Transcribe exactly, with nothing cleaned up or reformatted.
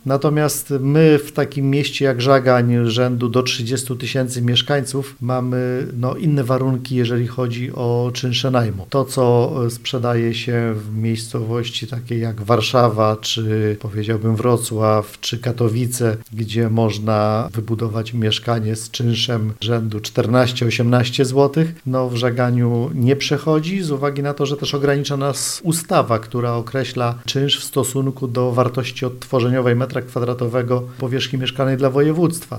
Natomiast my w takim mieście jak Żagań rzędu do trzydziestu tysięcy mieszkańców mamy no, inne warunki, jeżeli chodzi o czynsze najmu. To, co sprzedaje się w miejscowości takiej jak Warszawa, czy powiedziałbym Wrocław, czy Katowice, gdzie można wybudować mieszkanie z czynszem rzędu czternaście osiemnaście złotych, no w Żaganiu nie przechodzi z uwagi na to, że też ogranicza nas ustawa, która określa czynsz w stosunku do wartości odtworzeniowej metra kwadratowego powierzchni mieszkalnej dla województwa.